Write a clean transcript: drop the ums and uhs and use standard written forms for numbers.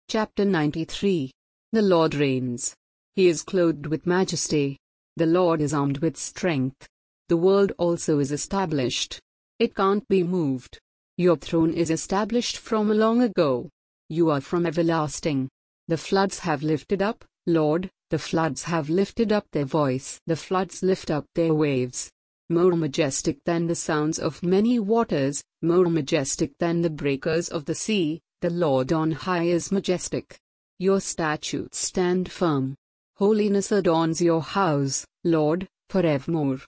Chapter 93. The Lord reigns. He is clothed with majesty. The Lord is armed with strength. The world also is established. It can't be moved. Your throne is established from long ago. You are from everlasting. The floods have lifted up, Lord, the floods have lifted up their voice. The floods lift up their waves. More majestic than the sounds of many waters, more majestic than the breakers of the sea, the Lord on high is majestic. Your statutes stand firm. Holiness adorns your house, Lord, forevermore.